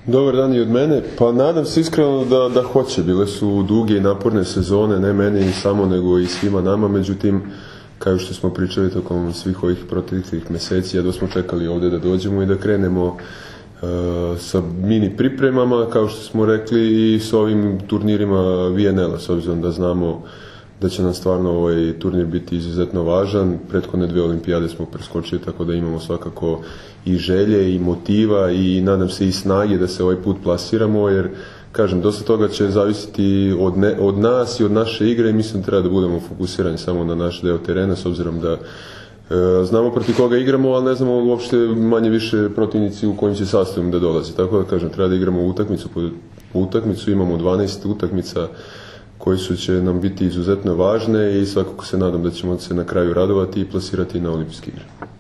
Dobar dan i od mene. Pa nadam se iskreno da hoće. Bile su duge i naporne sezone, ne meni samo nego i svima nama. Međutim, kao što smo pričali tokom svih ovih proteklih meseci, jedva smo čekali ovde da dođemo i da krenemo sa mini pripremama, kao što smo rekli, i s ovim turnirima VNL-a, s obzirom da znamo da će nam stvarno ovaj turnir biti izuzetno važan. Prethodne 2 olimpijade smo preskočili, tako da imamo svakako i želje i motiva i nadam se i snage da se ovaj put plasiramo, jer kažem, dosta toga će zavisiti od nas i od naše igre i mislim da treba da budemo fokusirani samo na naš deo terena, s obzirom da znamo protiv koga igramo, ali ne znamo uopšte manje više protivnici u kojim će sastavima da dolazi. Tako da kažem, treba da igramo utakmicu po utakmicu, imamo 12 utakmica koji će nam biti izuzetno važne i svakako se nadam da ćemo se na kraju radovati i plasirati na olimpijske igre.